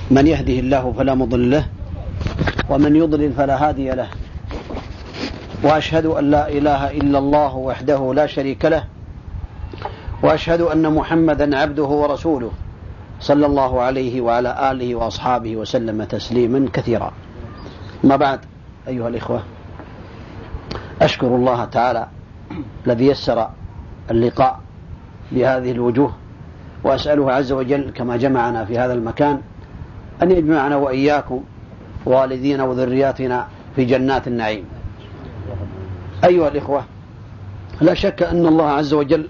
من يهده الله فلا مضل له ومن يضلل فلا هادي له، وأشهد أن لا إله إلا الله وحده لا شريك له، وأشهد أن محمدا عبده ورسوله صلى الله عليه وعلى آله وأصحابه وسلم تسليما كثيرا. ما بعد، أيها الإخوة، أشكر الله تعالى الذي يسر اللقاء بهذه الوجوه، وأسأله عز وجل كما جمعنا في هذا المكان أن يجمعنا وإياكم والدينا وذرياتنا في جنات النعيم. أيها الإخوة، لا شك أن الله عز وجل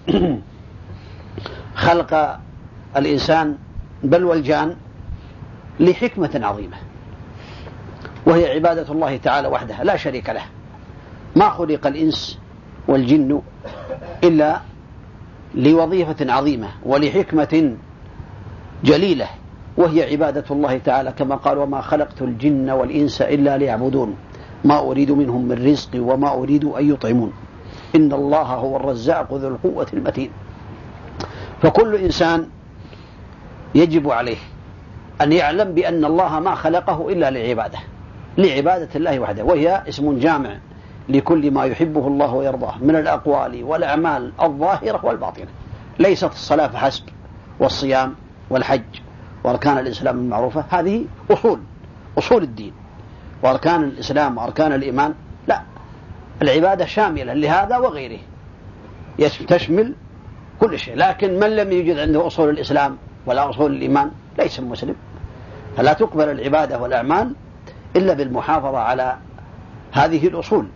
خلق الإنسان بل والجان لحكمة عظيمة، وهي عبادة الله تعالى وحده لا شريك له. ما خلق الإنس والجن إلا لوظيفة عظيمة ولحكمة جليلة، وهي عبادة الله تعالى، كما قال: وما خلقت الجن والإنس إلا ليعبدون ما أريد منهم من رزق وما أريد أن يطعمون إن الله هو الرزاق ذو القوة المتين. فكل إنسان يجب عليه أن يعلم بأن الله ما خلقه إلا لعبادة الله وحده، وهي اسم جامع لكل ما يحبه الله ويرضاه من الأقوال والأعمال الظاهرة والباطنة. ليست الصلاة فحسب والصيام والحج وأركان الإسلام المعروفة، هذه أصول الدين وأركان الإسلام وأركان الإيمان، لا، العبادة شاملة لهذا وغيره، تشمل كل شيء. لكن من لم يوجد عنده أصول الإسلام ولا أصول الإيمان ليس مسلم، فلا تقبل العبادة والأعمال إلا بالمحافظة على هذه الأصول.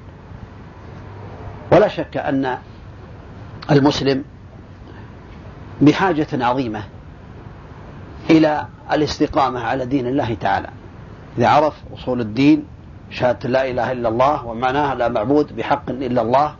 ولا شك أن المسلم بحاجة عظيمة إلى الاستقامة على دين الله تعالى. إذا عرف أصول الدين، شهادة لا إله إلا الله ومعناها لا معبود بحق إلا الله،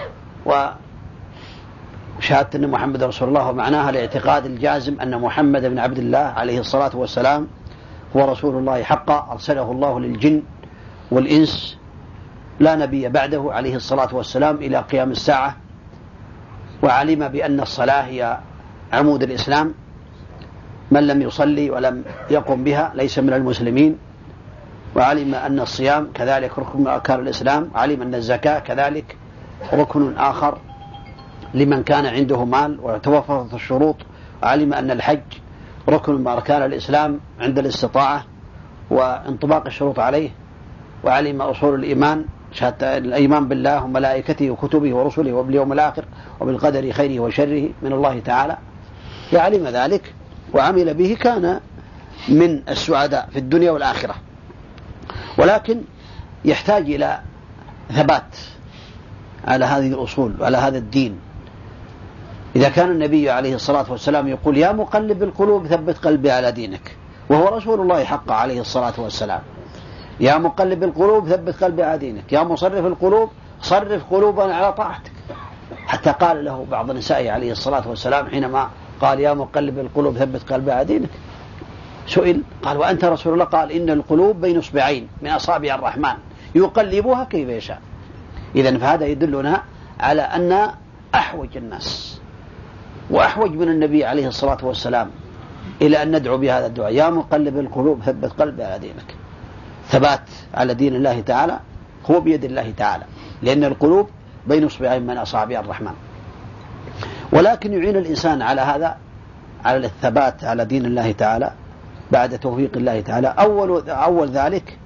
وشهادة أن محمد رسول الله ومعناها الاعتقاد الجازم أن محمد بن عبد الله عليه الصلاة والسلام هو رسول الله حقا، أرسله الله للجن والإنس، لا نبي بعده عليه الصلاة والسلام إلى قيام الساعة. وعلم بأن الصلاة هي عمود الإسلام، من لم يصلي ولم يقم بها ليس من المسلمين. وعلم أن الصيام كذلك ركن من أركان الإسلام، علم أن الزكاة كذلك ركن آخر لمن كان عنده مال وتوفرت الشروط. وعلم أن الحج ركن من أركان الإسلام عند الاستطاعة وانطباق الشروط عليه. وعلم أصول الإيمان، شهادة الإيمان بالله وملائكته وكتبه ورسله وباليوم الآخر وبالقدر خيره وشره من الله تعالى. يعلم ذلك وعمل به كان من السعداء في الدنيا والآخرة. ولكن يحتاج إلى ثبات على هذه الأصول وعلى هذا الدين. إذا كان النبي عليه الصلاة والسلام يقول: يا مقلب القلوب ثبت قلبي على دينك، وهو رسول الله حق عليه الصلاة والسلام، يا مقلب القلوب ثبت قلبي على دينك، يا مصرف القلوب صرف قلوبنا على طاعتك. حتى قال له بعض نسائه عليه الصلاة والسلام حينما قال: يا مقلب القلوب ثبت قلبي على دينك، سئل قال: وأنت رسول الله؟ قال: إن القلوب بين إصبعين من أصابع الرحمن يقلبها كيف يشاء. إذن فهذا يدلنا على أن أحوج الناس وأحوج من النبي عليه الصلاة والسلام إلى أن ندعو بهذا الدعاء: يا مقلب القلوب ثبت قلبي على دينك. ثبات على دين الله تعالى هو بيد الله تعالى، لأن القلوب بين إصبعين من أصابع الرحمن. ولكن يعين الإنسان على هذا، على الثبات على دين الله تعالى بعد توفيق الله تعالى، أول ذلك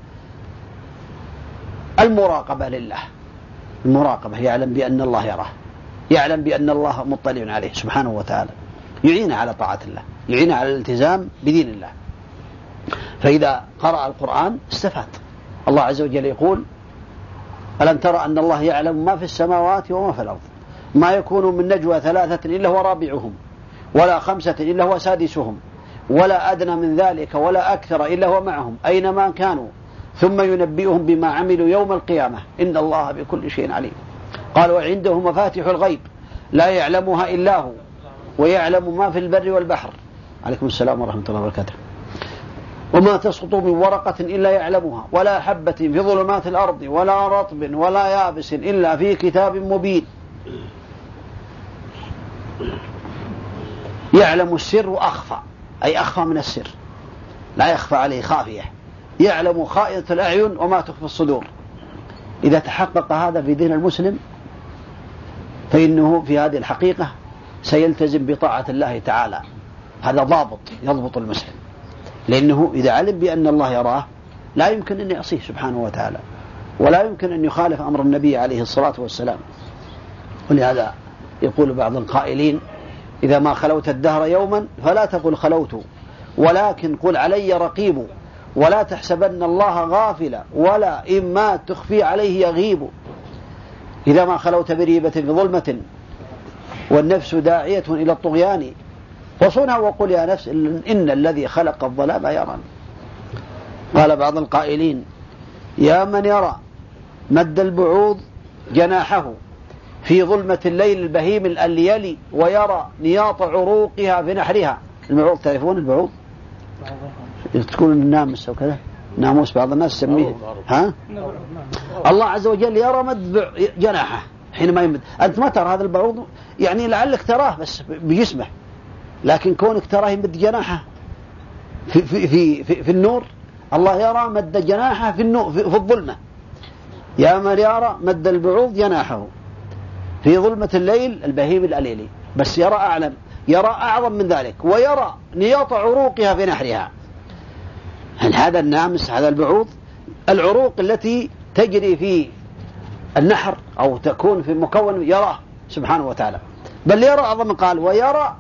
المراقبة لله. المراقبة، يعلم بأن الله يراه، يعلم بأن الله مطلع عليه سبحانه وتعالى، يعين على طاعة الله، يعين على الالتزام بدين الله. فإذا قرأ القرآن استفاد. الله عز وجل يقول: ألم ترى أن الله يعلم ما في السماوات وما في الأرض، ما يكون من نجوى ثلاثة إلا هو رابعهم ولا خمسة إلا هو سادسهم ولا أدنى من ذلك ولا أكثر إلا هو معهم أينما كانوا ثم ينبئهم بما عملوا يوم القيامة إن الله بكل شيء عليم. قال: وعنده مفاتيح الغيب لا يعلمها إلا هو ويعلم ما في البر والبحر. عليكم السلام ورحمة الله وبركاته. وما تسقط من ورقة إلا يعلمها ولا حبة في ظلمات الأرض ولا رطب ولا يابس إلا في كتاب مبين. يعلم السر وأخفى، أي أخفى من السر، لا يخفى عليه خافية، يعلم خائنة الأعين وما تخفي الصدور. إذا تحقق هذا في دين المسلم فإنه في هذه الحقيقة سيلتزم بطاعة الله تعالى. هذا ضابط يضبط المسلم، لأنه إذا علم بأن الله يراه لا يمكن أن يعصيه سبحانه وتعالى، ولا يمكن أن يخالف أمر النبي عليه الصلاة والسلام. ولهذا يقول بعض القائلين: إذا ما خلوت الدهر يوما فلا تقل خلوت، ولكن قل علي رقيب، ولا تحسبن الله غافلا، ولا إما تخفي عليه يغيب. إذا ما خلوت بريبة في ظلمة والنفس داعية إلى الطغيان، فصنها وقل يا نفس إن الذي خلق الظلام يراني. قال بعض القائلين: يا من يرى مد البعوض جناحه في ظلمة الليل البهيم الأليلي، ويرى نياط عروقها في نحرها. البعوض تعرفون البعوض؟ تكون الناموس أو كذا، ناموس بعض الناس يسميه ها؟ الله عز وجل يرى مد جناحه حينما يمد. أنت ما ترى هذا البعوض، يعني لعلك تراه بس بجسمه، لكن كونك تراه يمد جناحه في النور، الله يرى مد جناحه في النور في الظلمة. يا من يرى مد البعوض جناحه في ظلمة الليل البهيم الأليلي، بس يرى أعلم، يرى أعظم من ذلك، ويرى نياط عروقها في نحرها. هل هذا النامس، هذا البعوض، العروق التي تجري في النحر أو تكون في المكون يراه سبحانه وتعالى، بل يرى أعظم. قال ويرى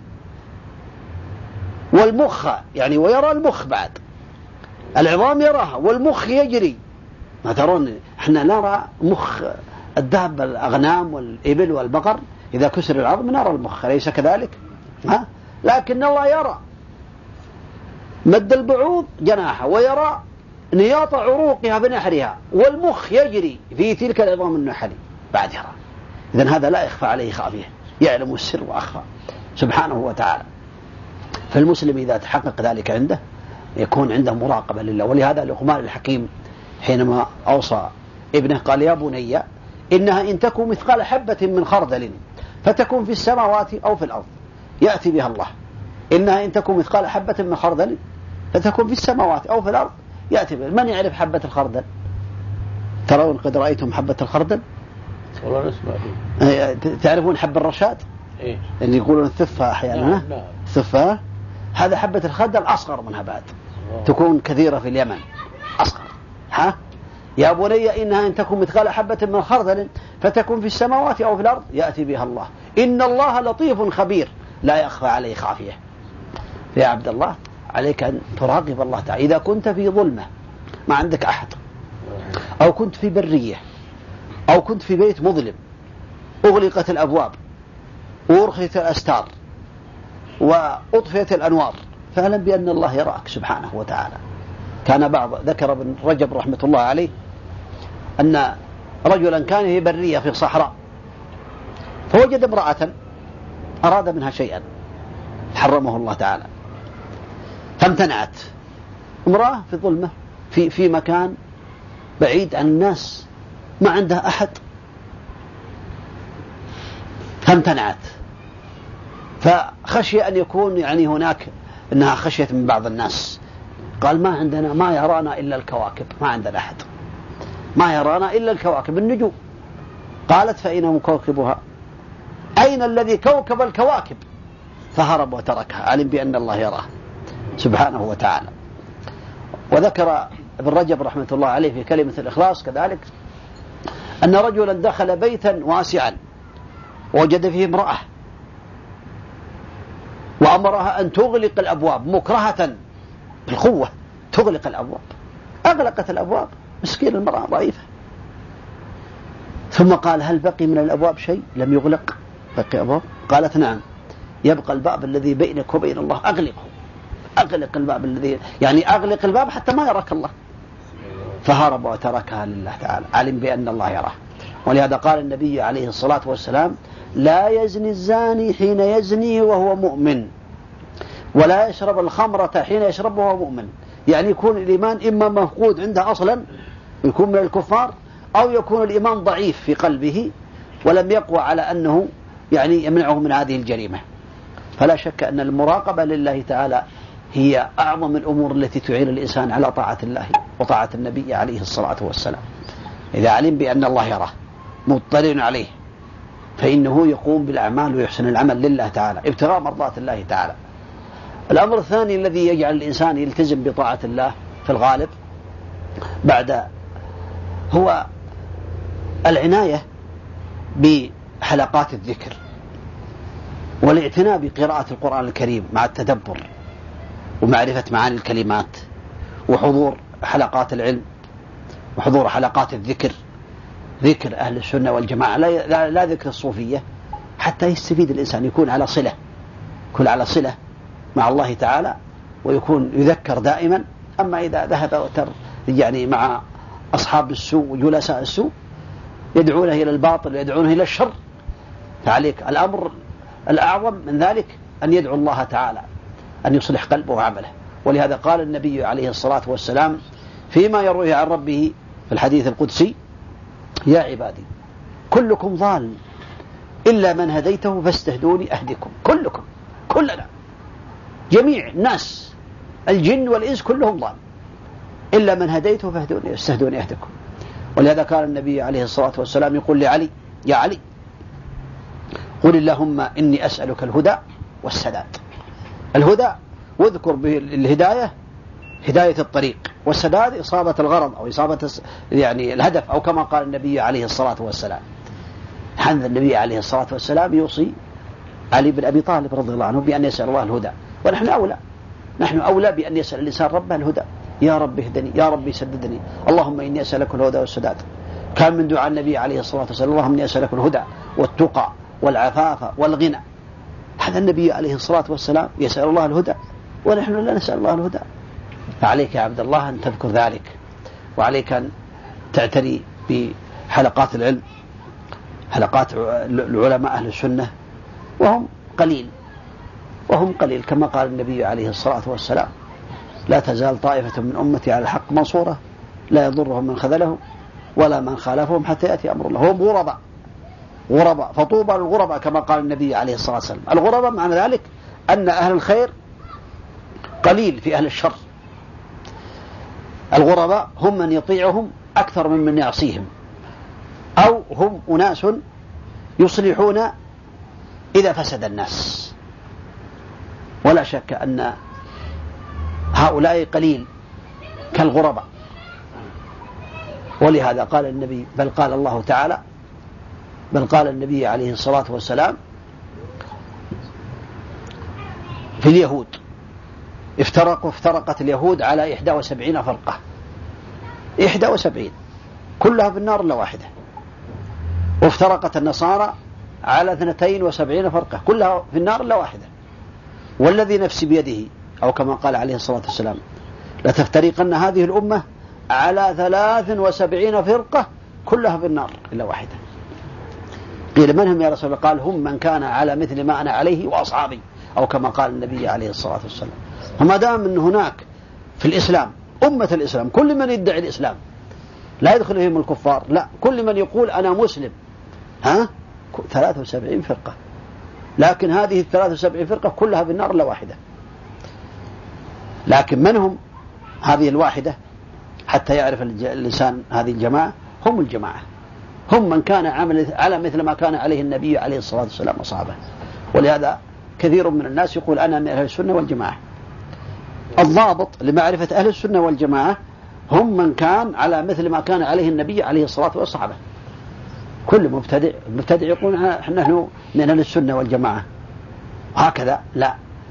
والمخ، يعني ويرى المخ بعد، العظام يراها والمخ يجري. ما ترون احنا نرى مخ الدابة الأغنام والإبل والبقر إذا كسر العظم نرى المخ، ليس كذلك؟ لكن الله يرى مد البعوض جناحه، ويرى نياط عروقها بنحرها، والمخ يجري في تلك العظام النحل بعد يرى. إذن هذا لا يخفى عليه خافية، يعلم السر وأخفى سبحانه وتعالى. فالمسلم إذا تحقق ذلك عنده يكون عنده مراقبة لله. ولهذا لقمان الحكيم حينما أوصى ابنه قال: يا بني إنها إن تكون مثقال حبة من خردل فتكون في السماوات أو في الأرض يأتي بها الله. إنها إن تكون مثقال حبة من خردل فتكون في السماوات أو في الأرض يأتي بها. من يعرف حبة الخردل؟ ترون قد رأيتم حبة الخردل؟ والله نسمع. تعرفون حب الرشاد؟ إيه؟ اللي يقولون الثفة أحيانا. نعم. الثفة هذا حبة الخردل أصغر منها بعد، تكون كثيرة في اليمن، أصغر. يا بني إنها إن تكون مثقال حبة من خردل فتكون في السماوات أو في الأرض يأتي بها الله. إن الله لطيف خبير لا يخفى عليه خافية. يا عبد الله عليك أن تراقب الله تعالى. إذا كنت في ظلمة ما عندك أحد، أو كنت في برية، أو كنت في بيت مظلم أغلقت الأبواب وأرخيت الأستار وأطفئت الأنوار، فاعلم بأن الله يراك سبحانه وتعالى. كان ذكر ابن رجب رحمة الله عليه أن رجلا كان في برية في صحراء، فوجد امرأة أراد منها شيئا حرمه الله تعالى، فامتنعت. امرأة في ظلمة في مكان بعيد عن الناس ما عندها أحد، فامتنعت. فخشي أن يكون يعني هناك أنها خشيت من بعض الناس. قال: ما عندنا، ما يرانا إلا الكواكب، ما عندنا أحد، ما يرانا إلا الكواكب النجوم. قالت: فأين كوكبها؟ أين الذي كوكب الكواكب؟ فهرب وتركها، علم بأن الله يراه سبحانه وتعالى. وذكر ابن رجب رحمة الله عليه في كلمة الإخلاص كذلك أن رجلا دخل بيتا واسعا ووجد فيه امرأة وأمرها أن تغلق الأبواب مكرهة بالقوة، تغلق الأبواب. أغلقت الأبواب، مسكين المرأة ضعيفة. ثم قال: هل بقي من الأبواب شيء لم يغلق؟ بقي أبواب؟ قالت: نعم، يبقى الباب الذي بينك وبين الله أغلقه، أغلق الباب الذي، يعني أغلق الباب حتى ما يراك الله. فهرب وتركها لله تعالى، علم بأن الله يراه. ولهذا قال النبي عليه الصلاة والسلام: لا يزني الزاني حين يزني وهو مؤمن، ولا يشرب الخمرة حين يشرب وهو مؤمن. يعني يكون الإيمان إما مفقود عنده أصلا ويكون من الكفار، أو يكون الإيمان ضعيف في قلبه ولم يقوى على أنه يعني يمنعه من هذه الجريمة. فلا شك أن المراقبة لله تعالى هي أعظم الأمور التي تعين الإنسان على طاعة الله وطاعة النبي عليه الصلاة والسلام. إذا علم بأن الله يراه مطلع عليه فإنه يقوم بالأعمال ويحسن العمل لله تعالى ابتغاء مرضات الله تعالى. الأمر الثاني الذي يجعل الإنسان يلتزم بطاعة الله في الغالب بعد هو العناية بحلقات الذكر والاعتناء بقراءة القرآن الكريم مع التدبر ومعرفة معاني الكلمات وحضور حلقات العلم وحضور حلقات الذكر، ذكر أهل السنة والجماعة لا ذكر الصوفية، حتى يستفيد الإنسان يكون على صلة مع الله تعالى ويكون يذكر دائما. أما إذا ذهب يعني مع أصحاب السوء وجلساء السوء يدعونه إلى الباطل ويدعونه إلى الشر، فعليك الأمر الأعظم من ذلك أن يدعو الله تعالى أن يصلح قلبه وعمله. ولهذا قال النبي عليه الصلاة والسلام فيما يرويه عن ربه في الحديث القدسي: يا عبادي كلكم ضال إلا من هديته فاستهدوني أهدكم. كلنا جميع الناس الجن والإنس كلهم ضال إلا من هديته فاستهدوني أهدكم. ولهذا قال النبي عليه الصلاة والسلام يقول لعلي: يا علي قل اللهم إني أسألك الهدى والسداد. الهدى واذكر به الهداية هداية الطريق، والسداد إصابة الغرض أو إصابة يعني الهدف، أو كما قال النبي عليه الصلاة والسلام. هذا النبي عليه الصلاة والسلام يوصي علي بن أبي طالب رضي الله عنه بأن يسأل الله الهدى، ونحن أولى بأن يسأل الإنسان ربه الهدى. يا رب اهدني، يا رب سددني، اللهم إني أسألك الهدى والسداد. كان من دعاء النبي عليه الصلاة والسلام: اللهم إني أسألك الهدى والتقى والعفاف والغنى. هذا النبي عليه الصلاة والسلام يسأل الله الهدى ونحن لا نسأل الله الهدى. فعليك يا عبد الله أن تذكر ذلك، وعليك أن تعتني بحلقات العلم، حلقات العلماء أهل السنة، وهم قليل كما قال النبي عليه الصلاة والسلام: لا تزال طائفة من أمتي على الحق منصورة لا يضرهم من خذلهم ولا من خالفهم حتى يأتي أمر الله. هم غرباء فطوبى للغرباء كما قال النبي عليه الصلاة والسلام. الغرباء معنى ذلك أن أهل الخير قليل في أهل الشر. الغرباء هم من يطيعهم أكثر من يعصيهم، أو هم أناس يصلحون إذا فسد الناس. ولا شك أن هؤلاء قليل كالغرباء. ولهذا قال النبي بل قال النبي عليه الصلاة والسلام في اليهود: افترقت اليهود على 71 فرقة، 71 كلها في النار إلا واحدة. وافترقت النصارى على 72 فرقة كلها في النار إلا واحدة. والذي نفسي بيده، أو كما قال عليه الصلاة والسلام: لتفترقن هذه الأمة على 73 فرقة كلها في النار إلا واحدة. قيل: من هم يا رسول الله؟ قال: هم من كان على مثل ما أنا عليه وأصحابي، أو كما قال النبي عليه الصلاة والسلام. فما دام من هناك في الإسلام أمة الإسلام كل من يدعي الإسلام لا يدخل فيهم الكفار، لا، كل من يقول أنا مسلم 73 فرقة، لكن هذه 73 فرقة كلها في النار إلا واحدة. لكن من هم هذه الواحدة حتى يعرف الإنسان هذه الجماعة؟ هم الجماعة، هم من كان على مثل ما كان عليه النبي عليه الصلاة والسلام وصحابه. ولهذا كثير من الناس يقول أنا من أهل السنة والجماعة. الضابط لمعرفة أهل السنة والجماعة هم من كان على مثل ما كان عليه النبي عليه الصلاة والصحابة. كل مبتدع يقول نحن من أهل السنة والجماعة، هكذا لا.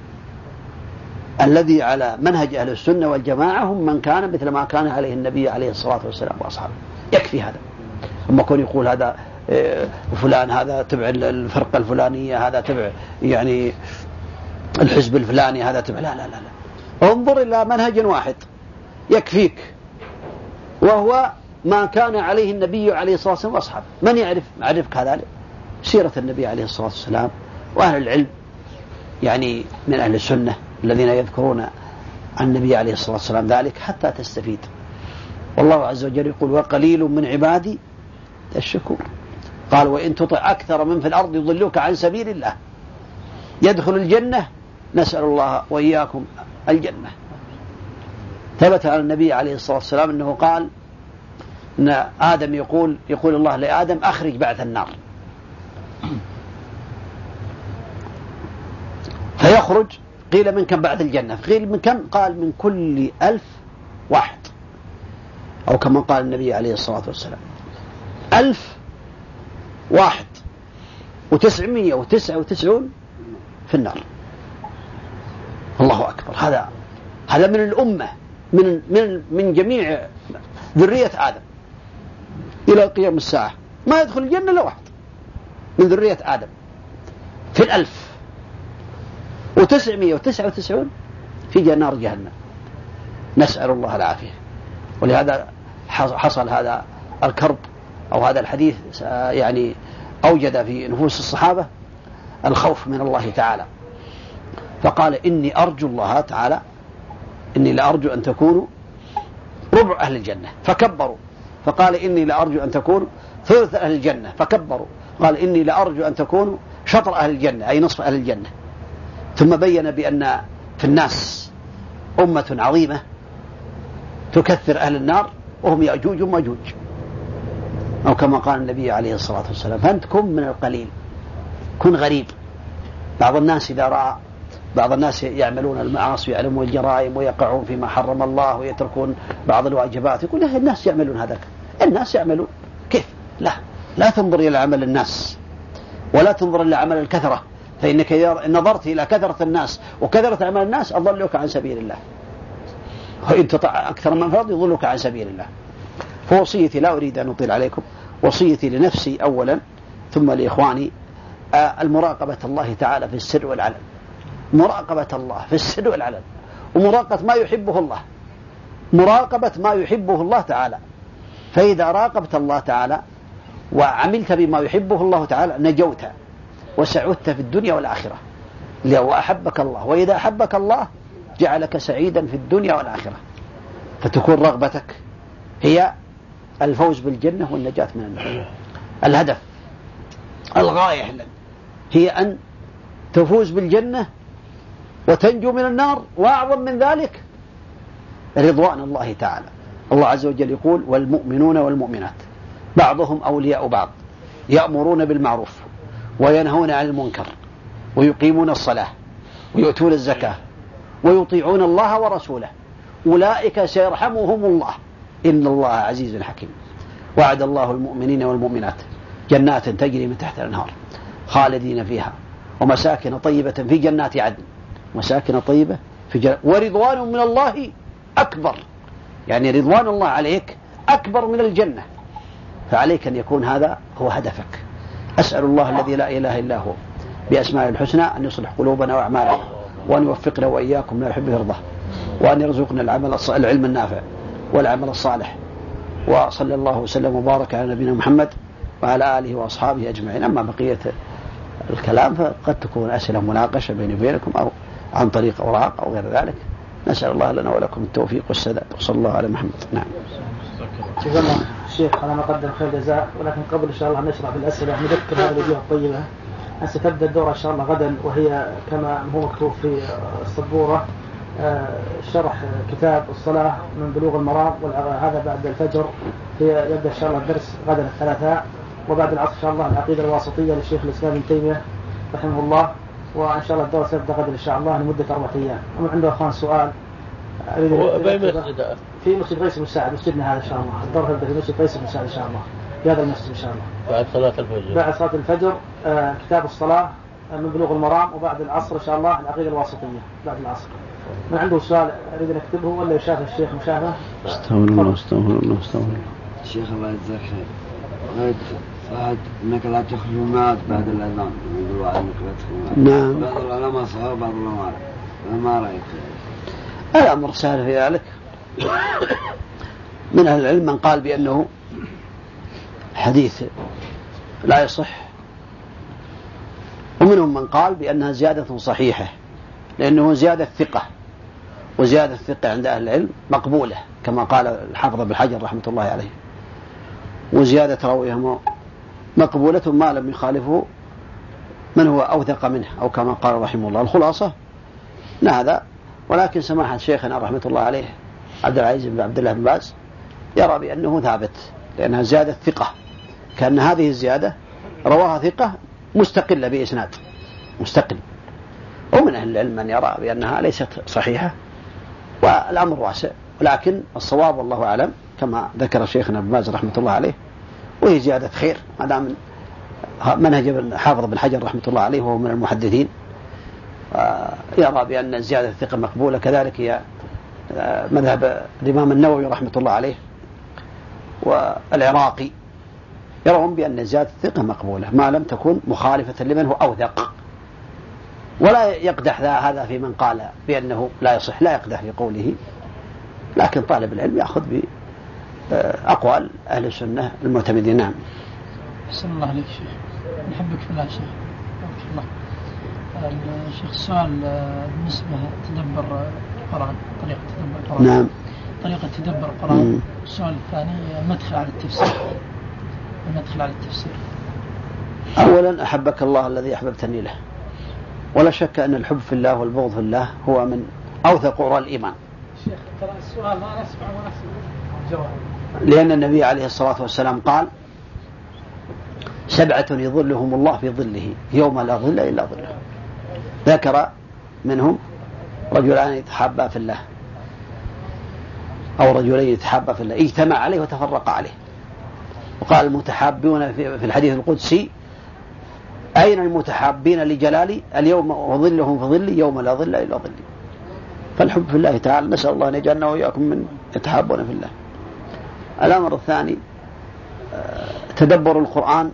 الذي على منهج أهل السنة والجماعة هم من كان مثل ما كان عليه النبي عليه الصلاة والسلام وأصحابه. يكفي هذا. أما كون يقول هذا فلان هذا تبع الفرقة الفلانية، هذا تبع يعني الحزب الفلاني، هذا تبع، لا لا لا لا. انظر إلى منهج واحد يكفيك، وهو ما كان عليه النبي عليه الصلاة والسلام وأصحابه. من يعرفك هذا؟ سيرة النبي عليه الصلاة والسلام، وأهل العلم يعني من أهل السنة الذين يذكرون عن النبي عليه الصلاة والسلام ذلك حتى تستفيد. والله عز وجل يقول: وقليل من عبادي الشكور. قال: وإن تطع أكثر من في الأرض يضلوك عن سبيل الله. يدخل الجنة، نسأل الله وإياكم الجنة. ثبت عن النبي عليه الصلاة والسلام أنه قال أن آدم يقول الله لآدم أخرج بعث النار، فيخرج. قيل من كم بعث الجنة؟ قيل من كم؟ قال من كل 1000 واحد، أو كما قال النبي عليه الصلاة والسلام 1000 واحد و999 في النار. الله أكبر. هذا من الأمة، من جميع ذرية آدم إلى قيام الساعة ما يدخل الجنة إلا واحد من ذرية آدم في 1999 في نار جهنم، نسأل الله العافية. ولهذا حصل هذا الكرب أو هذا الحديث يعني أوجد في نفوس الصحابة الخوف من الله تعالى، فقال إني أرجو الله تعالى، إني لأرجو أن تكونوا ربع أهل الجنة، فكبروا. فقال إني لأرجو أن تكونوا ثلث أهل الجنة، فكبروا. قال إني لأرجو أن تكونوا شطر أهل الجنة، أي نصف أهل الجنة. ثم بين بأن في الناس أمة عظيمة تكثر أهل النار وهم يأجوج وماجوج، أو كما قال النبي عليه الصلاة والسلام فأنت كن من القليل، كن غريب. بعض الناس إذا رأى بعض الناس يعملون المعاصي ويعلمون الجرائم ويقعون فيما حرم الله ويتركون بعض الواجبات، يقول الناس يعملون هذاك، الناس يعملون كيف؟ لا تنظر إلى عمل الناس ولا تنظر إلى عمل الكثرة، فإنك إذا نظرت إلى كثرة الناس وكثرة عمل الناس أضلوك عن سبيل الله، وإن تطع أكثر من فرض يضلوك عن سبيل الله. فوصيتي، لا أريد أن أطيل عليكم، وصيتي لنفسي أولا ثم لإخواني المراقبة الله تعالى في السر والعلن، مراقبة الله في السر والعلن، ومراقبة ما يحبه الله، مراقبة ما يحبه الله تعالى. فإذا راقبت الله تعالى وعملت بما يحبه الله تعالى نجوت وسعدت في الدنيا والآخرة، وأحبك الله، وإذا أحبك الله جعلك سعيدا في الدنيا والآخرة، فتكون رغبتك هي الفوز بالجنة والنجاة من النار. الهدف، الغاية هي أن تفوز بالجنة وتنجو من النار، وأعظم من ذلك رضوان الله تعالى. الله عز وجل يقول والمؤمنون والمؤمنات بعضهم أولياء بعض يأمرون بالمعروف وينهون عن المنكر ويقيمون الصلاة ويؤتون الزكاة ويطيعون الله ورسوله أولئك سيرحمهم الله إن الله عزيز حكيم. وعد الله المؤمنين والمؤمنات جنات تجري من تحت الأنهار خالدين فيها ومساكن طيبة في جنات عدن، مساكن طيبة في جنات، ورضوان من الله أكبر، يعني رضوان الله عليك أكبر من الجنة. فعليك أن يكون هذا هو هدفك. أسأل الله الذي لا إله إلا هو بأسماء الحسنى أن يصلح قلوبنا وأعمالنا، وأن يوفقنا وإياكم ما يحب ويرضاه، وأن يرزقنا العلم النافع والعمل الصالح. وصلى الله وسلم وبارك على نبينا محمد وعلى آله وأصحابه أجمعين. أما بقية الكلام فقد تكون أسئلة مناقشة بيني وبينكم أو عن طريق أوراق أو غير ذلك. نسأل الله لنا ولكم التوفيق والسداد، وصلى الله على محمد. نعم. شكرا الشيخ على ما قدم خير جزاء، ولكن قبل إن شاء الله نشرح بالأسئلة نذكر هذه الوجوه الطيبة أن ستبدأ الدورة إن شاء الله غدا، وهي كما هو مكتوب في السبورة شرح كتاب الصلاة من بلوغ المرام، وهذا بعد الفجر. يبدأ إن شاء الله الدرس غدا الثلاثاء، وبعد العصر إن شاء الله العقيدة الواسطية للشيخ الإسلام ابن تيمية رحمه الله. وإن شاء الله الدورة ستبدأ غدا إن شاء الله لمدة 4 أيام. ومن عنده أخوان سؤال في مسجد قيس المساعد، مسجدنا هذا إن شاء الله. الدورة تبدأ في مسجد قيس المساعد إن شاء الله، في هذا المسجد إن شاء الله بعد صلاة الفجر. بعد صلاة الفجر كتاب الصلاة من بلوغ المرام، وبعد العصر إن شاء الله العقيدة الواسطية بعد العصر. من عنده سؤال أريد أن أكتبه ولا يشاهد الشيخ مشاهدة؟ استغفر الله استغفر الله استغفر الله. الشيخ الله يجزاك خير، قلت صحت أنك لا تخرج المات بعد الأذان، يقولوا عنك لا تخرج المات. نعم. بعض العلماء صحيح وبعض العلماء ما رأيك؟ الأمر سهل في ذلك. من أهل العلم من قال بأنه حديث لا يصح، ومنهم من قال بأنها زيادة صحيحة، لأنه زيادة ثقة، وزيادة الثقة عند أهل العلم مقبولة كما قال الحافظ ابن حجر رحمة الله عليه، وزيادة راويه مقبولة ما لم يخالفه من هو أوثق منه، أو كما قال رحمه الله. الخلاصة أن هذا ولكن سماحة شيخنا رحمة الله عليه عبد العزيز بن عبد الله بن باز يرى بأنه ثابت، لأنها زيادة ثقة، كأن هذه الزيادة رواها ثقة مستقلة بإسناد مستقل. ومن أهل العلم من يرى بأنها ليست صحيحة، والأمر واسع، ولكن الصواب والله أعلم كما ذكر شيخنا ابن باز رحمة الله عليه، وهي زيادة خير ما دام منهج حافظ بن حجر رحمة الله عليه وهو من المحدثين يرى بأن زيادة الثقة مقبولة. كذلك هي مذهب الإمام النووي رحمة الله عليه والعراقي يرون بأن زيادة الثقة مقبولة ما لم تكن مخالفة لمن هو أوثق، ولا يقدح هذا في من قال بأنه لا يصح، لا يقدح في قوله، لكن طالب العلم يأخذ بأقوال أهل السنة المعتمدين. نعم. أحسن الله عليك شيخ، نحبك في الله شيخ. الله الشيخ السؤال بالنسبة تدبر القرآن، طريقة تدبر القرآن. نعم. طريقة تدبر القرآن. السؤال الثاني مدخل على التفسير. المدخل على التفسير. أولا أحبك الله الذي أحببتني له، ولا شك أن الحب في الله والبغض في الله هو من أوثق قرى الإيمان. شيخ ترى السؤال ما نسمع ونسمع الجواب، لأن النبي عليه الصلاة والسلام قال 7 يظلهم الله في ظله يوم لا ظل إلا ظله، ذكر منهم رجلان يتحابا في الله أو رجلين يتحابا في الله اجتمع عليه وتفرق عليه. وقال المتحابون في الحديث القدسي أين المتحابين لجلالي اليوم وظلهم في ظلي يوم لا ظل إلا ظلي. فالحب في الله تعالى نسأل الله أن يجعلنا وإياكم من يتحابون في الله. الأمر الثاني تدبر القرآن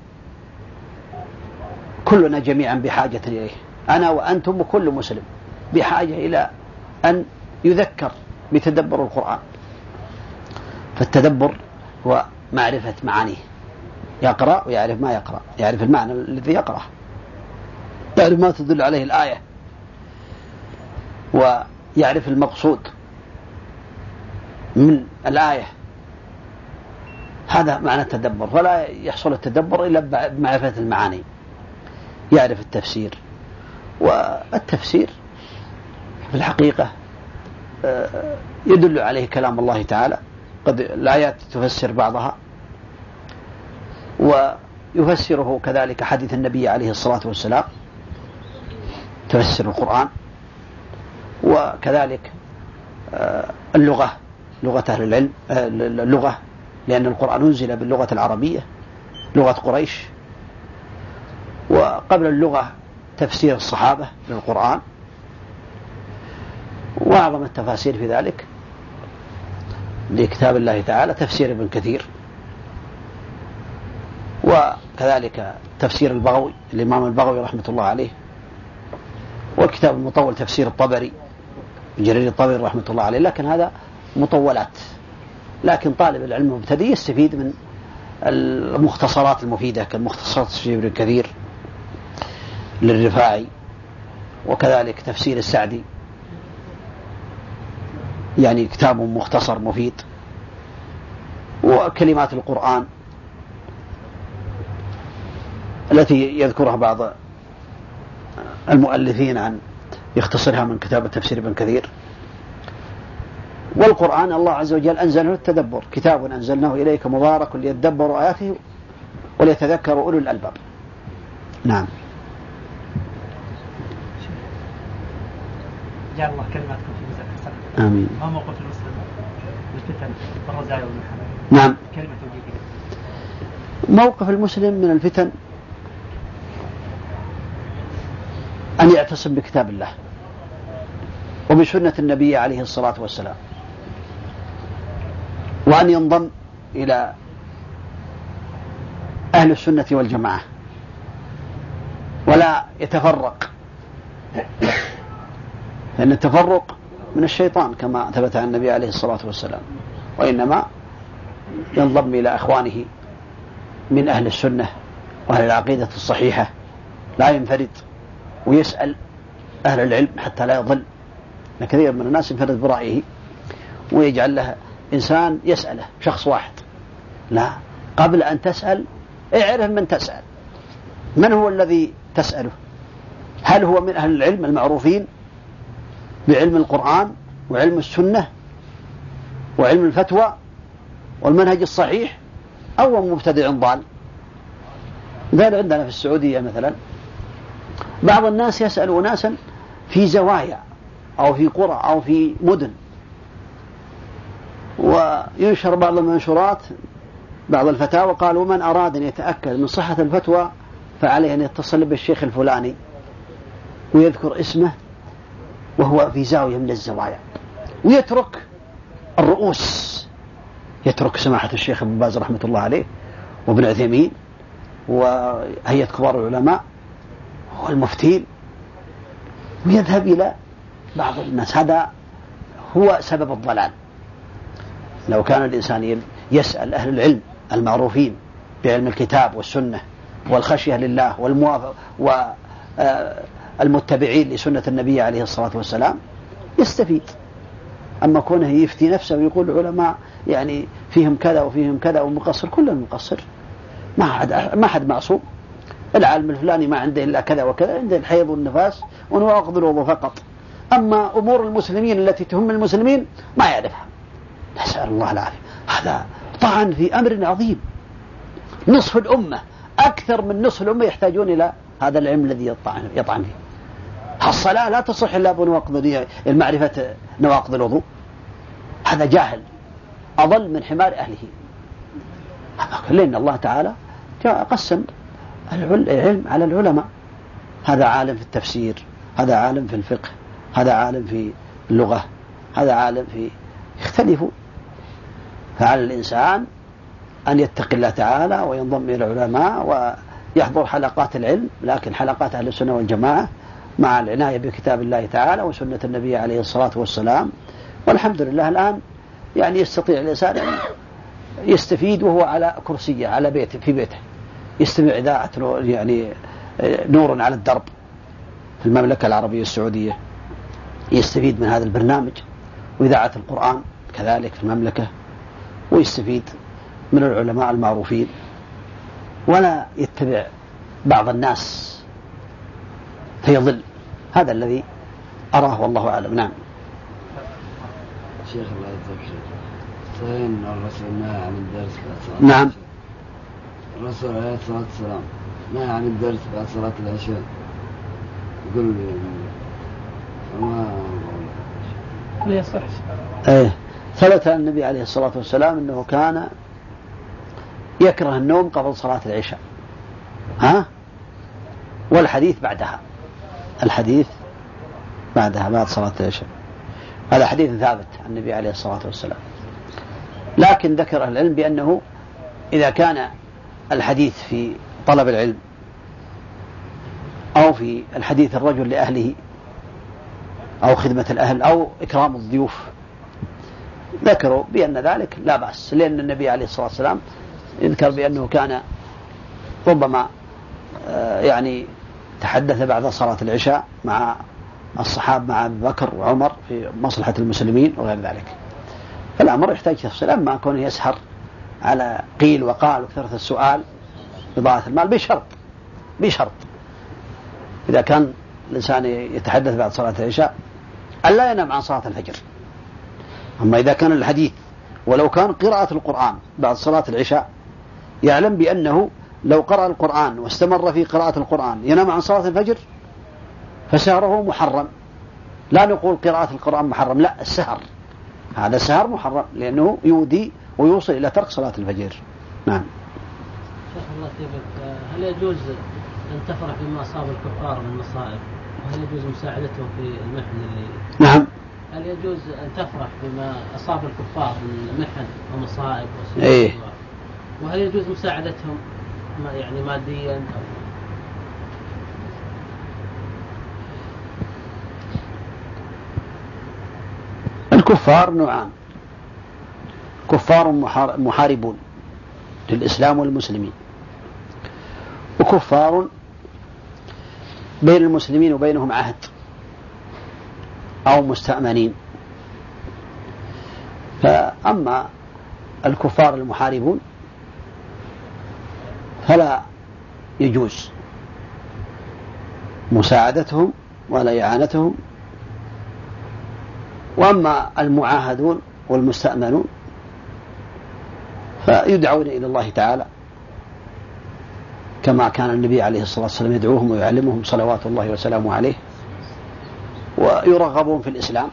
كلنا جميعا بحاجة إليه، أنا وأنتم وكل مسلم بحاجة إلى أن يذكر بتدبر القرآن. فالتدبر هو معرفة معانيه، يقرأ ويعرف ما يقرأ، يعرف المعنى الذي يقرأ، يعرف ما تدل عليه الآية، ويعرف المقصود من الآية. هذا معنى التدبر. فلا يحصل التدبر إلا بمعرفة المعاني، يعرف التفسير. والتفسير في الحقيقة يدل عليه كلام الله تعالى، قد الآيات تفسر بعضها، ويفسره كذلك حديث النبي عليه الصلاة والسلام تفسر القرآن. وكذلك اللغة، لغة أهل العلم، اللغة، لأن القرآن أنزل باللغة العربية لغة قريش. وقبل اللغة تفسير الصحابة للقرآن، وأعظم التفاسير في ذلك لكتاب الله تعالى تفسير ابن كثير، وكذلك تفسير البغوي الإمام البغوي رحمة الله عليه، والكتاب المطول تفسير الطبري جرير الطبري رحمة الله عليه. لكن هذا مطولات، لكن طالب العلم المبتدئ يستفيد من المختصرات المفيدة كالمختصرات تفسير ابن كثير للرفاعي، وكذلك تفسير السعدي، يعني كتاب مختصر مفيد. وكلمات القرآن التي يذكرها بعض المؤلفين عن يختصرها من كتاب تفسير ابن كثير. والقرآن الله عز وجل أنزله التدبر، كتاب أنزلناه إليك مبارك ليتدبروا آياته وليتذكروا أولو الألباب. نعم. جعل الله كلماتكم في ميزان حسنة. آمين. ما موقف المسلم بالفتن والرزايا والمحن؟ نعم. كلمة توجيه. موقف المسلم من الفتن أن يعتصم بكتاب الله وبسنة النبي عليه الصلاة والسلام، وأن ينضم إلى أهل السنة والجماعة ولا يتفرق، لأن التفرق من الشيطان كما ثبت عن النبي عليه الصلاة والسلام، وإنما ينضم إلى أخوانه من أهل السنة وأهل العقيدة الصحيحة، لا ينفرد ويسأل أهل العلم حتى لا يضل. كثير من الناس ينفرد برأيه ويجعل له إنسان يسأله شخص واحد. لا، قبل أن تسأل اعرف من تسأل، من هو الذي تسأله، هل هو من أهل العلم المعروفين بعلم القرآن وعلم السنة وعلم الفتوى والمنهج الصحيح، أو مبتدع ضال. ذلك عندنا في السعودية مثلا بعض الناس يسأل ناسا في زوايا أو في قرى أو في مدن، وينشر بعض المنشورات بعض الفتاوى، قالوا من أراد أن يتأكد من صحة الفتوى فعليه أن يتصل بالشيخ الفلاني ويذكر اسمه وهو في زاوية من الزوايا، ويترك الرؤوس، يترك سماحة الشيخ ابن باز رحمة الله عليه وابن عثيمين وهيئة كبار العلماء والمفتين، ويذهب إلى بعض الناس. هذا هو سبب الضلال. لو كان الإنسان يسأل أهل العلم المعروفين بعلم الكتاب والسنة والخشية لله والموافق والمتبعين لسنة النبي عليه الصلاة والسلام يستفيد. أما كونه يفتي نفسه ويقول العلماء يعني فيهم كذا وفيهم كذا ومقصر، كل مقصر، ما حد معصوم. العالم الفلاني ما عنده إلا كذا وكذا، عنده الحيض والنفاس ونواقض الوضوء فقط، أما أمور المسلمين التي تهم المسلمين ما يعرفها. نسأل الله العافية. هذا طعن في أمر عظيم. نصف الأمة، أكثر من نصف الأمة يحتاجون إلى هذا العلم الذي يطعن فيه. الصلاة لا تصح إلا بنواقض المعرفة نواقض الوضوء. هذا جاهل أضل من حمار أهله. لأن الله تعالى قسم العلم على العلماء، هذا عالم في التفسير، هذا عالم في الفقه، هذا عالم في اللغة، هذا عالم في، يختلفون. فعلى الإنسان أن يتقي الله تعالى وينضم إلى العلماء ويحضر حلقات العلم، لكن حلقات أهل السنة والجماعة مع العناية بكتاب الله تعالى وسنة النبي عليه الصلاة والسلام. والحمد لله الآن يعني يستطيع الإنسان أن يستفيد وهو على كرسيه على بيته في بيته، يستمع إذاعة يعني نور على الدرب في المملكة العربية السعودية، يستفيد من هذا البرنامج، وإذاعة القرآن كذلك في المملكة، ويستفيد من العلماء المعروفين، ولا يتبع بعض الناس فيضل. هذا الذي أراه والله أعلم. نعم. شيخ الله يجزاك خير. صحيح أن الرسول نهى عن الدرس بعد صلاة نعم. العشاء. الرسول عليه الصلاة والسلام نهى عن الدرس بعد صلاة العشاء. يقول لي وما لا يصح. ثبت عن النبي عليه الصلاة والسلام أنه كان يكره النوم قبل صلاة العشاء، والحديث بعدها، الحديث بعدها بعد صلاة العشاء، هذا حديث ثابت عن النبي عليه الصلاة والسلام. لكن ذكر أهل العلم بأنه إذا كان الحديث في طلب العلم أو في الحديث الرجل لأهله أو خدمة الأهل أو إكرام الضيوف، ذكروا بأن ذلك لا بأس، لأن النبي عليه الصلاة والسلام يذكر بأنه كان ربما يعني تحدث بعد صلاة العشاء مع الصحابة مع أبي بكر وعمر في مصلحة المسلمين وغير ذلك. فالأمر يحتاج تفصيل. أما كونه يسهر على قيل وقال وكثرة السؤال إضاعة المال بشرط إذا كان الإنسان يتحدث بعد صلاة العشاء ألا ينام عن صلاة الفجر. أما إذا كان الحديث ولو كان قراءة القرآن بعد صلاة العشاء يعلم بأنه لو قرأ القرآن واستمر في قراءة القرآن ينام عن صلاة الفجر فسهره محرم. لا نقول قراءة القرآن محرم، لا، السهر، هذا السهر محرم لأنه يودي ويوصل إلى ترك صلاة الفجر. نعم. شيخ الله يطيبك، هل يجوز أن تفرح بما أصاب الكفار من مصائب، وهل يجوز مساعدتهم في المحن اللي نعم. هل يجوز أن تفرح بما أصاب الكفار من محن ومصائب إيه؟ وهل يجوز مساعدتهم يعني ماديا؟ الكفار نوعان: كفار محاربون للإسلام والمسلمين، وكفار بين المسلمين وبينهم عهد أو مستأمنين. فأما الكفار المحاربون فلا يجوز مساعدتهم ولا إعانتهم وأما المعاهدون والمستأمنون فيدعون إلى الله تعالى كما كان النبي عليه الصلاة والسلام يدعوهم ويعلمهم صلوات الله وسلامه عليه، ويرغبون في الإسلام،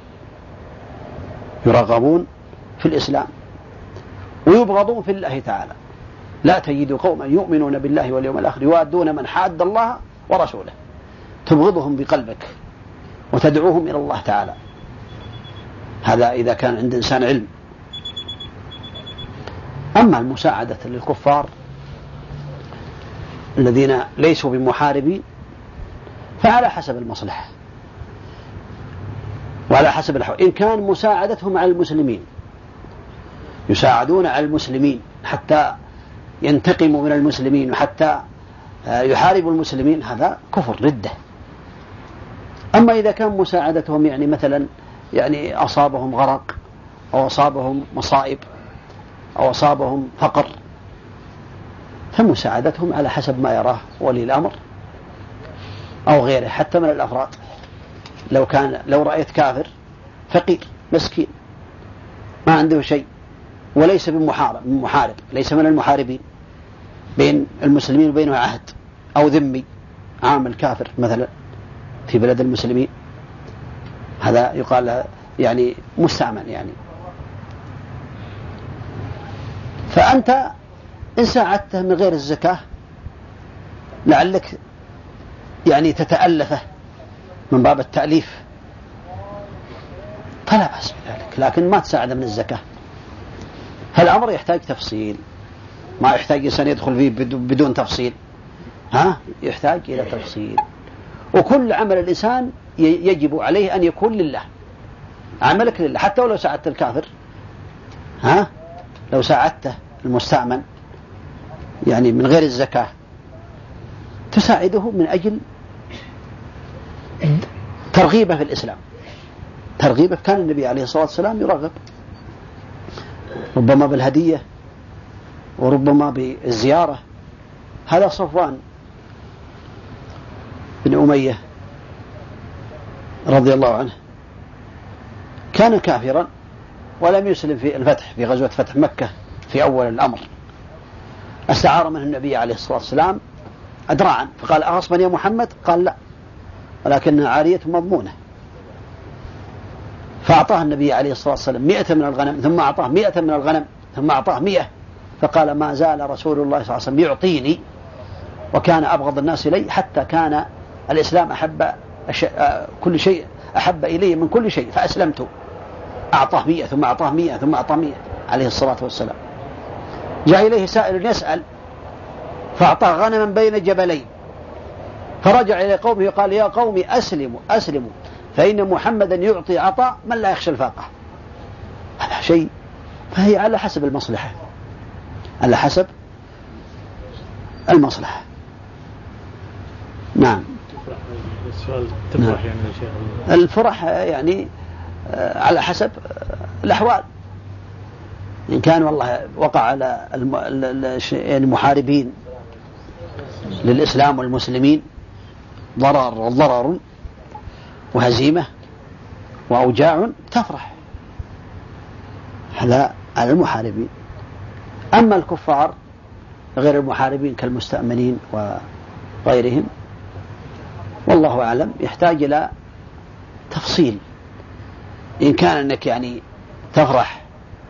يرغبون في الإسلام ويبغضون في الله تعالى. لا تجد قوما يؤمنون بالله واليوم الآخر يوادون من حاد الله ورسوله، تبغضهم بقلبك وتدعوهم إلى الله تعالى. هذا إذا كان عند إنسان علم. أما المساعدة للكفار الذين ليسوا بمحاربين فعلى حسب المصلحة وعلى حسب الحوال. إن كان مساعدتهم على المسلمين، يساعدون على المسلمين حتى ينتقموا من المسلمين وحتى يحاربوا المسلمين، هذا كفر ردة. أما إذا كان مساعدتهم يعني مثلا يعني أصابهم غرق أو أصابهم مصائب أو أصابهم فقر، فمساعدتهم على حسب ما يراه ولي الأمر أو غيره حتى من الأفراد. لو رأيت كافر فقير مسكين ما عنده شيء وليس بمحارب، ليس من المحاربين بين المسلمين وبينه عهد أو ذمي، عامل كافر مثلا في بلد المسلمين، هذا يقال يعني مستعمل يعني. فأنت إن ساعدته من غير الزكاة لعلك يعني تتألفه من باب التأليف فلا بأس بذلك، لكن ما تساعده من الزكاة. هالأمر يحتاج تفصيل، ما يحتاج إنسان يدخل فيه بدون تفصيل، يحتاج إلى تفصيل. وكل عمل الإنسان يجب عليه أن يكون لله، عملك لله. حتى ولو ساعدت الكافر، لو ساعدته المستعمل يعني من غير الزكاة تساعده من أجل ترغيبه في الإسلام، ترغيبه. كان النبي عليه الصلاة والسلام يرغب ربما بالهدية وربما بالزيارة. هذا صفوان بن أمية رضي الله عنه كان كافرا ولم يسلم في الفتح، في غزوة فتح مكة في أول الأمر. استعار منه النبي عليه الصلاة والسلام أدراعا، فقال أغصبا يا محمد؟ قال لا، ولكنها عارية مضمونة. فأعطاه النبي عليه الصلاة والسلام 100 من الغنم، ثم أعطاه 100 من الغنم، ثم أعطاه 100. فقال ما زال رسول الله صلى الله عليه وسلم يعطيني وكان أبغض الناس إلي، حتى كان الإسلام كل شيء أحب إلي من كل شيء فأسلمت. أعطاه 100 ثم أعطاه 100 ثم أعطاه 100 عليه الصلاة والسلام. جاء إليه سائل يسأل فأعطاه غنما بين جبلين، فرجع إلى قومه وقال يا قوم أسلموا فإن محمدا يعطي عطاء من لا يخشى الفاقة. هذا شيء، فهي على حسب المصلحة، على حسب المصلحة. نعم. السؤال تفرح يعني يا شيخ؟ الفرح يعني على حسب الأحوال. إن كان والله وقع على المحاربين للإسلام والمسلمين ضرر وهزيمة وأوجاع تفرح، هذا على المحاربين. أما الكفار غير المحاربين كالمستأمنين وغيرهم والله أعلم يحتاج إلى تفصيل. إن كان أنك يعني تفرح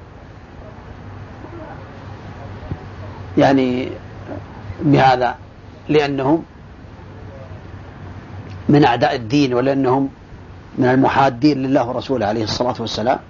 يعني بهذا لأنهم من أعداء الدين ولأنهم من المحادين لله ورسوله عليه الصلاة والسلام،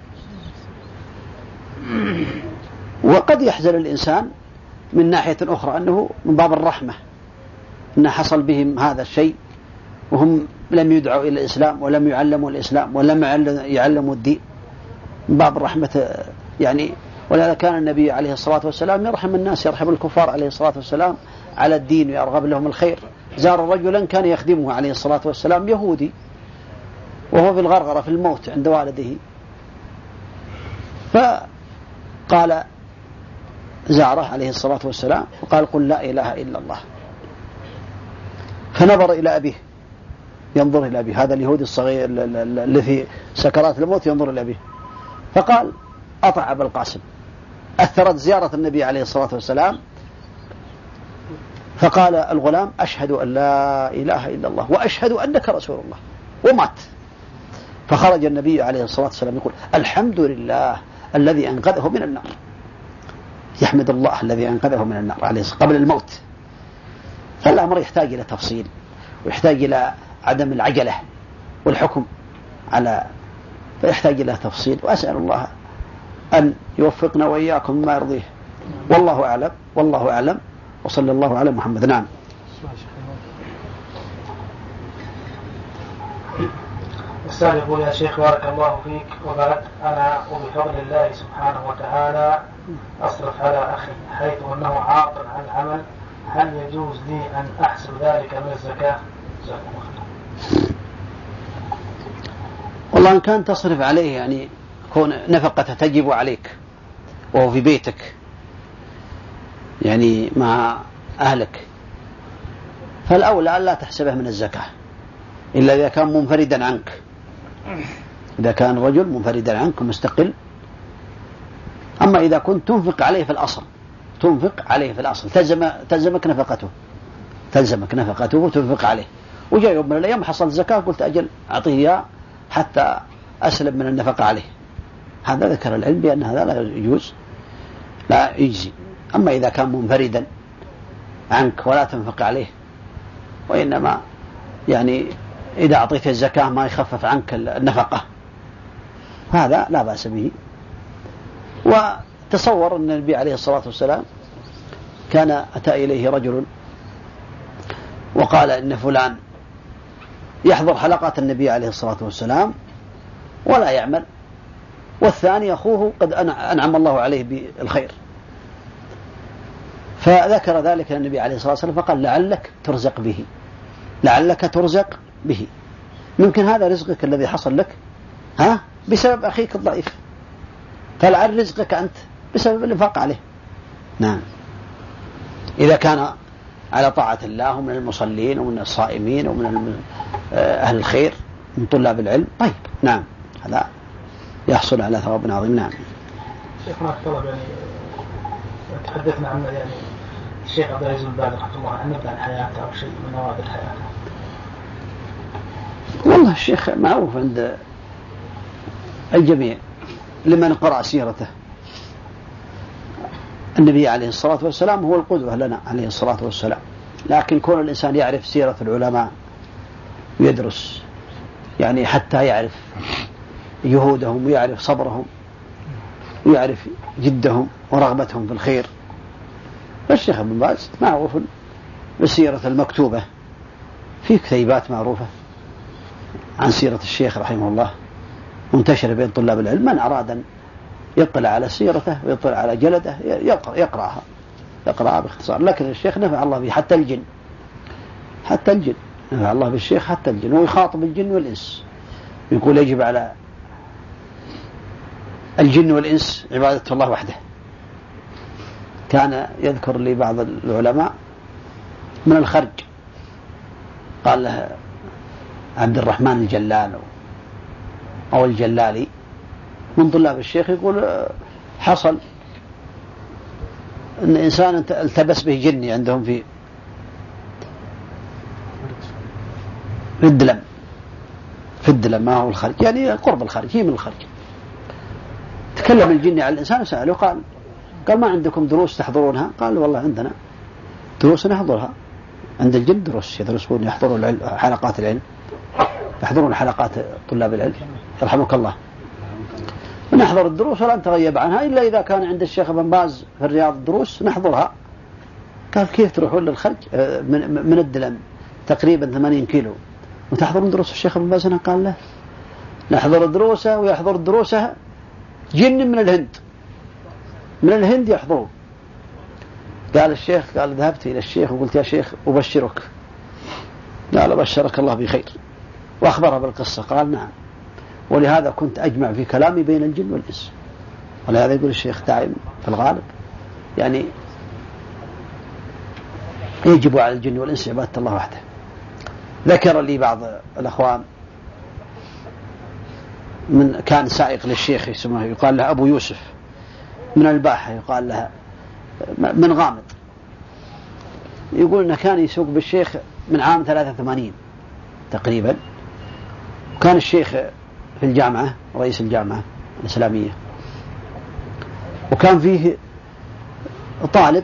وقد يحزن الإنسان من ناحية أخرى أنه من باب الرحمة أن حصل بهم هذا الشيء وهم لم يدعوا إلى الإسلام ولم يعلموا الإسلام ولم يعلموا الدين، من باب الرحمة يعني. ولهذا كان النبي عليه الصلاة والسلام يرحم الناس، يرحم الكفار عليه الصلاة والسلام على الدين ويرغب لهم الخير. زار رجلا كان يخدمه عليه الصلاة والسلام يهودي وهو في الغرغرة في الموت عند والده، فقال زاره عليه الصلاة والسلام وقال قل لا إله إلا الله، فنظر إلى أبيه، ينظر إلى أبيه، هذا اليهودي الصغير الذي في سكرات الموت ينظر إلى أبيه، فقال أطع أبا القاسم. أثرت زيارة النبي عليه الصلاة والسلام، فقال الغلام أشهد أن لا إله إلا الله وأشهد أنك رسول الله، ومات. فخرج النبي عليه الصلاة والسلام يقول الحمد لله الذي أنقذه من النار، يحمد الله الذي أنقذه من النار عليه قبل الموت. فالأمر يحتاج إلى تفصيل، ويحتاج إلى عدم العجلة والحكم على، فيحتاج إلى تفصيل. وأسأل الله أن يوفقنا وإياكم مما يرضيه. والله أعلم، والله أعلم، وصلى الله على محمد. نعم. السؤال يقول يا شيخ بارك الله فيك وبارك، أنا وبفضل الله سبحانه وتعالى أصرف على أخي حيث أنه عاطل عن العمل، هل يجوز لي أن أحسب ذلك من الزكاة؟ والله إن كان تصرف عليه يعني كون نفقته تجب عليك وهو في بيتك يعني مع أهلك، فالأولى ألا تحسبه من الزكاة إلا إذا كان منفردا عنك، إذا كان رجل منفردا عنك مستقل. أما إذا كنت تنفق عليه في الأصل، تنفق عليه في الأصل تلزمك نفقته وتنفق عليه، وجاء يوم من الأيام حصل الزكاة قلت أجل أعطيه إياه حتى أسلم من النفقة عليه، هذا ذكر العلم بأن هذا لا يجوز، لا يجزي. أما إذا كان منفردا عنك ولا تنفق عليه، وإنما يعني إذا أعطيت الزكاة ما يخفف عنك النفقة، هذا لا بأس به. وتصور أن النبي عليه الصلاة والسلام كان أتى إليه رجل وقال إن فلان يحضر حلقات النبي عليه الصلاة والسلام ولا يعمل، والثاني أخوه قد أنعم الله عليه بالخير، فذكر ذلك النبي عليه الصلاة والسلام فقال لعلك ترزق به، لعلك ترزق به، ممكن هذا رزقك الذي حصل لك بسبب أخيك الضعيف، فلعل رزقك أنت بسبب الإنفاق عليه. نعم، إذا كان على طاعة الله ومن المصلين ومن الصائمين ومن أهل الخير من طلاب العلم، طيب نعم هذا يحصل على ثواب عظيم. نعم. شيخنا طلب يعني تحدثنا عن يعني الشيخ عبد العزيز بن باز رحمه الله عن نبذ عن حياته أو شيء من نوابغ حياته. والله الشيخ معروف عند الجميع لمن قرأ سيرته، النبي عليه الصلاة والسلام هو القدوة لنا عليه الصلاة والسلام، لكن كون الإنسان يعرف سيرة العلماء ويدرس يعني حتى يعرف جهودهم ويعرف صبرهم ويعرف جدهم ورغبتهم في الخير. فالشيخ ابن باز معروف بالسيرة المكتوبة، في كتيبات معروفة عن سيرة الشيخ رحمه الله منتشرة بين طلاب العلم، من أراد أن يطلع على سيرته ويطلع على جلده يقرأها باختصار. لكن الشيخ نفع الله به حتى الجن، نفع الله بالشيخ حتى الجن، ويخاطب الجن والإنس، يقول يجب على الجن والإنس عبادة الله وحده. كان يذكر لي بعض العلماء من الخرج، قال له عبد الرحمن الجلال أو الجلالي من طلاب الشيخ، يقول حصل أن إنسان التبس به جني عندهم في الدلم، ما هو الخرج يعني قرب الخرج، هي من الخرج. تكلم الجني على الإنسان وسأله، قال ما عندكم دروس تحضرونها؟ قال والله عندنا دروس نحضرها، عند الجن دروس يدرسون يحضرون حلقات العلم، يحضرون حلقات طلاب العلم يرحمك الله، ونحضر الدروس ولا نتغيب عنها إلا إذا كان عند الشيخ ابن باز في الرياض دروس نحضرها. قال كيف تروحون للخرج من الدلم تقريبا 80 كيلو وتحضرون دروس الشيخ ابن باز؟ قال له نحضر دروسه ويحضر دروسه جن من الهند يحضرون. قال الشيخ، قال ذهبت إلى الشيخ وقلت يا شيخ أبشرك، قال بشرك الله بخير، وأخبره بالقصة. قال نعم، ولهذا كنت أجمع في كلامي بين الجن والإنس. ولهذا يقول الشيخ دائما في الغالب يعني يجب على الجن والإنس عبادة الله وحده. ذكر لي بعض الأخوان كان سائق للشيخ اسمه يقال له أبو يوسف، من الباحة يقال لها، من غامض، يقول أنه كان يسوق بالشيخ من عام 83 تقريبا. كان الشيخ في الجامعة رئيس الجامعة الإسلامية، وكان فيه طالب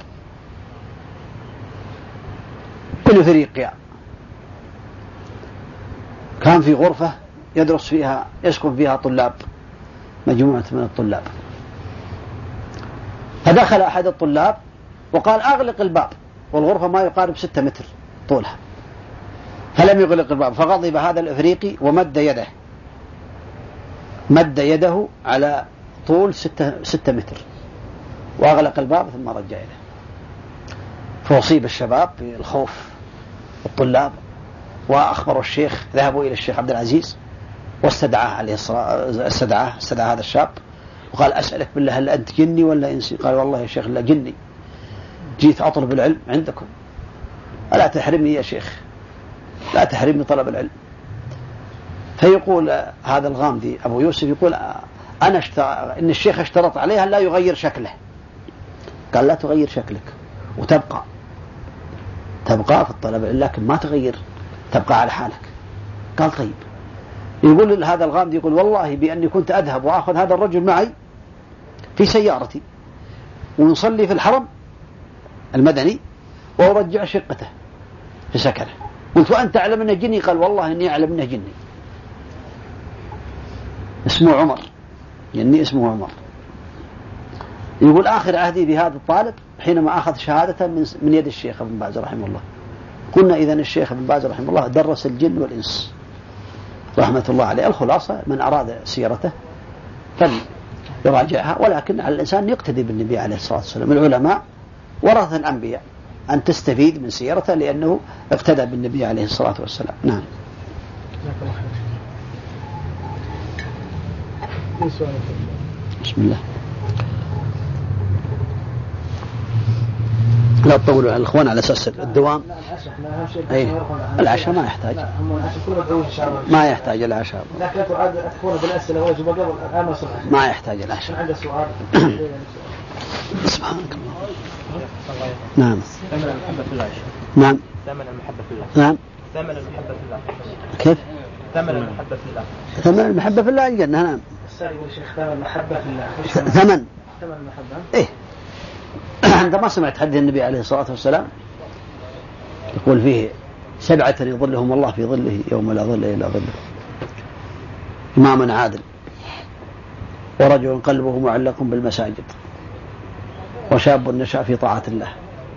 من أفريقيا، كان في غرفة يدرس فيها يسكن فيها طلاب، مجموعة من الطلاب. فدخل أحد الطلاب وقال أغلق الباب، والغرفة ما يقارب 6 متر طولها، فلم يغلق الباب، فغضب هذا الأفريقي ومد يده، مد يده على طول 6 متر، وأغلق الباب ثم رجع يده. فأصيب الشباب بالخوف الطلاب، وأخبروا الشيخ، ذهبوا إلى الشيخ عبد العزيز واستدعاه عليه استدعى هذا الشاب وقال أسألك بالله هل أنت جني ولا إنسي؟ قال والله يا شيخ لا جني، جيت أطلب العلم عندكم، ألا تحرمني يا شيخ، لا تحرمني طلب العلم. فيقول هذا الغامدي أبو يوسف يقول إن الشيخ اشترط عليها لا يغير شكله. قال لا تغير شكلك وتبقى في الطلب العلم، لكن ما تغير، تبقى على حالك. قال طيب. يقول هذا الغامدي يقول والله بأني كنت أذهب وأخذ هذا الرجل معي في سيارتي ونصلي في الحرم المدني وأرجع شقته في سكنه. قلت وأنت تعلم أنه جني؟ قال والله إني أعلم أنه جني. اسمه عمر، جني اسمه عمر. يقول آخر عهدي بهذا الطالب حينما أخذ شهادة من يد الشيخ ابن باز رحمه الله. قلنا إذن الشيخ ابن باز رحمه الله درس الجن والإنس رحمة الله عليه. الخلاصة من أراد سيرته فليراجعها، ولكن على الإنسان يقتدي بالنبي عليه الصلاة والسلام. العلماء ورثة الأنبياء، أن تستفيد من سيرته لأنه اقتدى بالنبي عليه الصلاة والسلام. نعم. بسم الله. لا تطولوا على الإخوان على أساس الدوام. العشاء ما يحتاج، ما يحتاج العشاء، لكن تكون بالأسئلة واجب قبل الآن وصل. ما يحتاج العشاء. عنده سؤال. سبحانك الله. نعم. ثمن المحبة في الله. نعم. ثمن المحبة في الله. نعم. ثمن المحبة في الله. كيف؟ ثمن المحبة في الله. ثمن المحبة في الله الجنة. نعم. السؤال يقول شيخ ثمن المحبة في الله. ثمن المحبة. إيه. عندما سمعت حديث النبي عليه الصلاة والسلام يقول فيه 7 يظلهم الله في ظله يوم لا ظل إلا ظله: إمام عادل، ورجل قلبه معلق بالمساجد، وشاب نشأ في طاعة الله،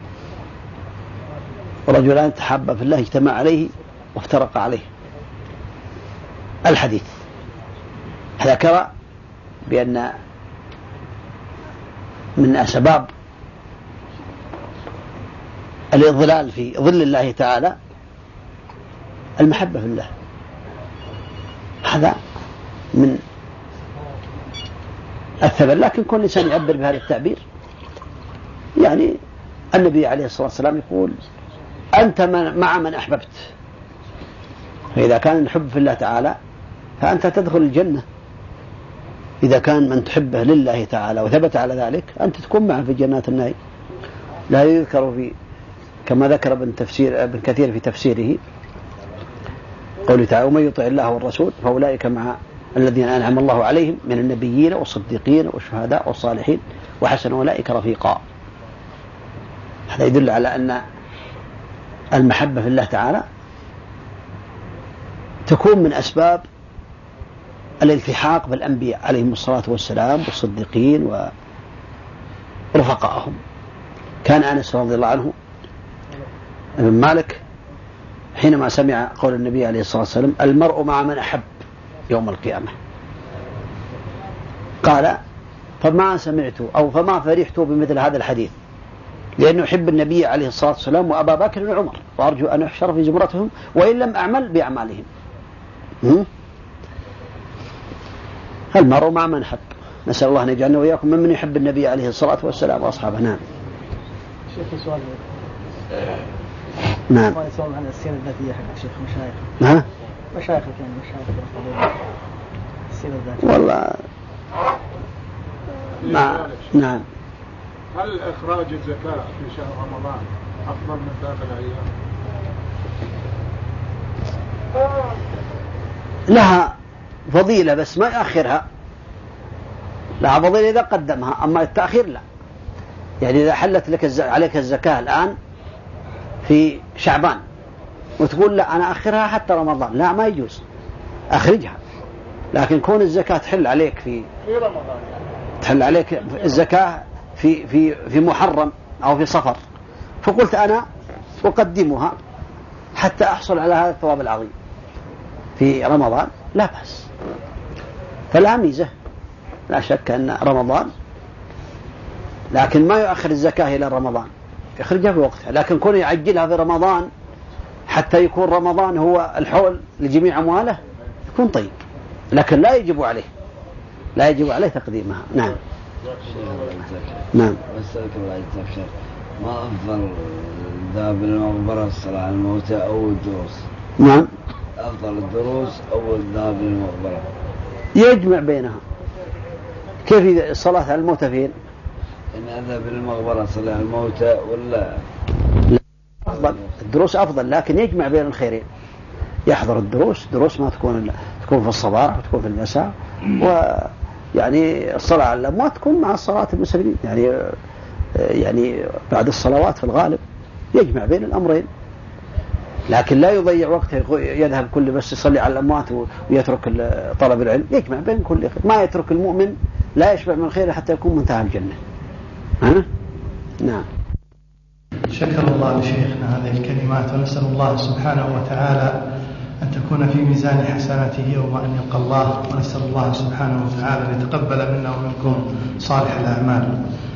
ورجلان تحابا في الله اجتمع عليه وافترق عليه. الحديث ذكر بأن من أسباب الإضلال في ظل الله تعالى المحبة في الله. هذا من الثمن، لكن كل إنسان يعبر بهذا التعبير. يعني النبي عليه الصلاة والسلام يقول أنت مع من أحببت، فإذا كان الحب في الله تعالى فأنت تدخل الجنة. إذا كان من تحبه لله تعالى وثبت على ذلك أنت تكون معه في جنات النعيم. لا يذكر في كما ذكر ابن كثير في تفسيره قوله تعالى: ومن يطع الله والرسول فأولئك مع الذين أنعم الله عليهم من النبيين والصديقين والشهداء والصالحين وحسن أولئك رفيقا. هذا يدل على أن المحبة في الله تعالى تكون من أسباب الالتحاق بالأنبياء عليهم الصلاة والسلام والصديقين ورفقائهم. كان أنس رضي الله عنه ابن مالك حينما سمع قول النبي عليه الصلاة والسلام: المرء مع من أحب يوم القيامة، قال: فما سمعت أو فما فرحت بمثل هذا الحديث، لأنه يحب النبي عليه الصلاة والسلام وأبا بكر وعمر، وأرجو أن أحشر في زمرتهم وإن لم أعمل بأعمالهم. المرء مع من أحب. نسأل الله أن يجعلنا وإياكم ممن يحب النبي عليه الصلاة والسلام وأصحابه. نعم. شيخ سؤال. نعم. سؤال عن السيرة الذاتية حق الشيخ مشايخ. ها؟ مشايخ كان مشايخ. تفسير ذلك؟ والله نعم. هل إخراج الزكاة في شهر رمضان أفضل من باقي الأيام؟ لها فضيلة بس ما يأخرها، لها فضيلة إذا قدمها، أما التأخير لا. يعني إذا حلت لك عليك الزكاة الآن في شعبان وتقول لا أنا أخرها حتى رمضان، لا ما يجوز، أخرجها. لكن كون الزكاة تحل عليك في رمضان، تحل عليك الزكاة في محرم أو في صفر، فقلت أنا أقدمها حتى أحصل على هذا الثواب العظيم في رمضان، لا بأس، فلا ميزة، لا شك أن رمضان، لكن ما يؤخر الزكاة إلى رمضان، يخرجها في وقتها. لكن كون يعجلها في رمضان حتى يكون رمضان هو الحول لجميع أمواله يكون طيب، لكن لا يجب عليه تقديمها. نعم. نعم. أسألك الله يجزاك خير، ما أفضل الذهاب إلى المقبرة الصلاة على الموتى أو الدروس؟ نعم. أفضل الدروس أو الذهاب إلى المقبرة؟ يجمع بينها. كيف الصلاة على الموتى فين؟ إن أذهب إلى المقبرة صلاة على الموتى ولا؟ لا، أفضل الدروس أفضل، لكن يجمع بين الخيرين، يحضر الدروس ما تكون في الصباح وتكون في المساء، ويعني الصلاة على الأموات تكون مع الصلاة المسلمين، يعني بعد الصلوات في الغالب يجمع بين الأمرين، لكن لا يضيع وقته يذهب كل بس يصلي على الأموات ويترك طلب العلم. يجمع بين كل خير، ما يترك المؤمن لا يشبع من خيره حتى يكون منتهى الجنة. نعم. شكر الله لشيخنا هذه الكلمات، ونسأل الله سبحانه وتعالى أن تكون في ميزان حسناته يوم أن يلقى الله، ونسأل الله سبحانه وتعالى أن يتقبل منا ومنكم صالح الأعمال.